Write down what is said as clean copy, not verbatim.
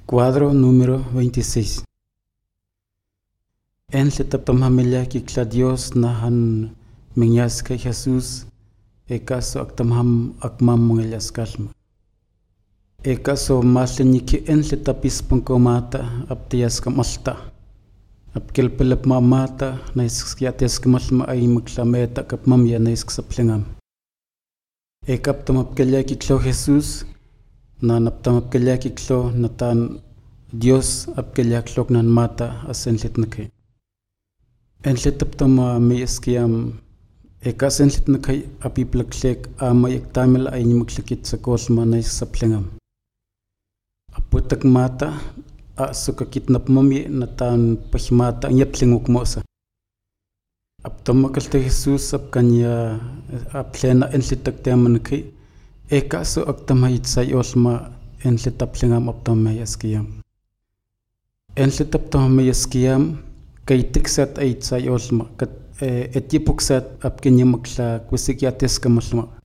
Cuadro número 26. En familia kikla Dios nahan mingyas kay Jesus ekaso aktamham akmam mongelias kalma. Ekaso maslanyiki en tapis pangkomata aptias kamalta. Apkelpelap mamata naiskiates kamalma ay maglameta kapmamya naisksaplingam. Ekaptamapkelya kiklo Jesus na naptamapkelya kiklo natan Dios apkelya klok nan mata asenlit nakay. Enlitaptama miyaskiam ekasenlit nakay apiplaklek amay ektamil ay nimaklakit sa kosma naisaplingam. Aputak mata asukakit napmami natan pahimata nyaplinguk mosa. Aptamakalta Jesus apkanya aplena enlitaktaman nakay ekaso aktamahit sa yosma enlitaplingam aptamayaskiyam. Enlitaptamayaskiyam kay tiksat ay sa yosma etipuksat apkanya makla kusikyates kamalma.